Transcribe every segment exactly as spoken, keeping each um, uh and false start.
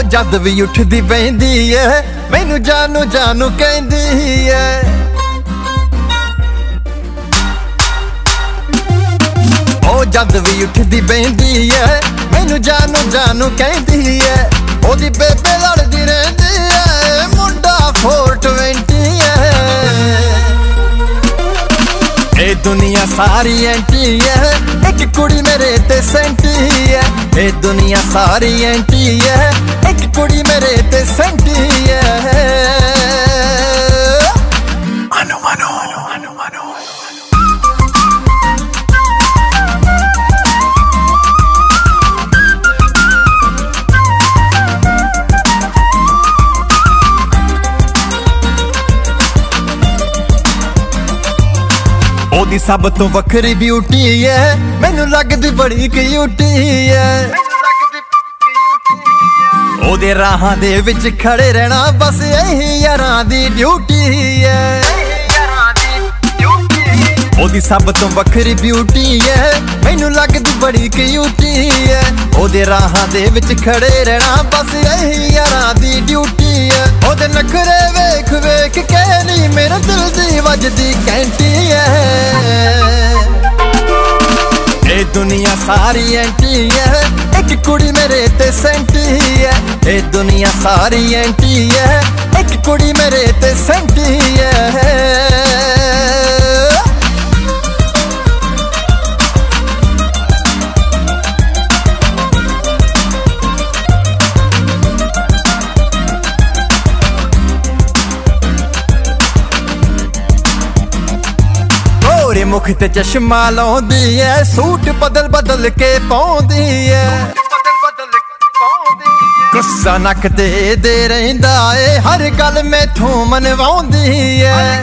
जद भी उठदी बहंदी है मैनू जानू जानू कहंदी है। ओ जद भी उठदी बहंदी है मैनू जानू जानू कहंदी है। ओदी बेबे लड़दी रहंदी है मुंडा फोर ट्वेंटी है। ए दुनिया सारी एंटी है एक कुड़ी मेरे ते सेंटी है। ए दुनिया सारी एंटी है एक कुड़ी मेरे ते सेंटी है। मानो मानो मानो मानो ओदी सब तो वखरी ब्यूटी है मैनू लगदी बड़ी क्यूटी है। ओदे राहां दे विच खड़े रहना बस यही यारां दी ड्यूटी है। ओदी सब तो वखरी ब्यूटी है मैनू लगदी बड़ी क्यूटी है। ओदे राहां दे विच खड़े रहना बस यही यारां दी ड्यूटी है। ओदे नखरे वेख वेख के नी मेरे दिल दी वजदी घंटी है। ए दुनिया सारी एंटी है एक कुड़ी मेरे ते सेंटी है। ए दुनिया सारी एंटी है एक कुड़ी मेरे ते सेंटी है। मुख ते चश्मा लाउंदी है सूट बदल बदल के पाउंदी है। गुस्सा नक ते दे रहिंदा है हर गल मैथों मनवाउंदी है।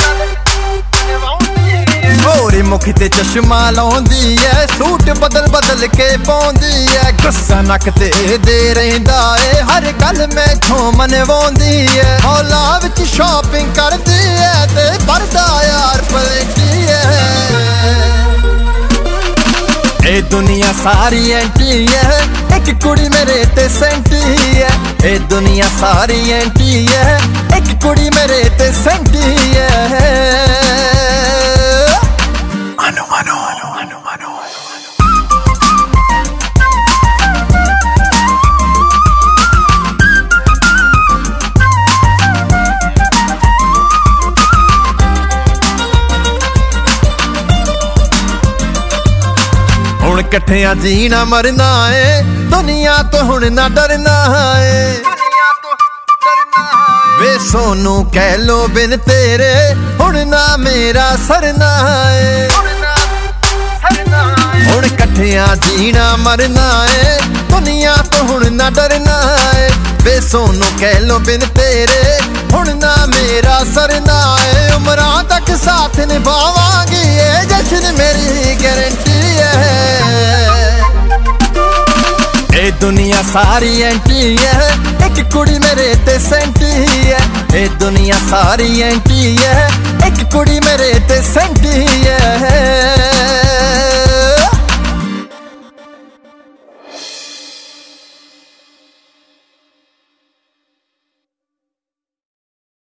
होरे मुख ते चश्मा लाउंदी है सूट बदल बदल के पाउंदी है। गुस्सा नक ते दे रहिंदा है हर गल मैथों मनवाउंदी है। हौला विच शॉपिंग करदी है ते भरदा यार पलटी है। ए दुनिया सारी एंटी है एक कुड़ी मेरे ते सेंटी है। ए दुनिया सारी एंटी है एक कुड़ी मेरे ते सेंटी है। मानो मानो मानो मानो हुण कट्ठियां जीना मरना है दुनिया तो हुण ना डरना है। वे सोनू कह लो बिन तेरे हुण ना मेरा सरना है। हुण कट्ठियां जीना मरना है दुनिया तो हुण ना डरना है। वे सोनू कह लो बिन तेरे हुण ना मेरा सरना है। उमरां तक साथ निभावांगी ये जश्न मेरी गारंटी है। ए दुनिया सारी एंटी है एक कुड़ी मेरे ते सेंटी है। ए दुनिया सारी एंटी है एक कुड़ी मेरे ते सेंटी है।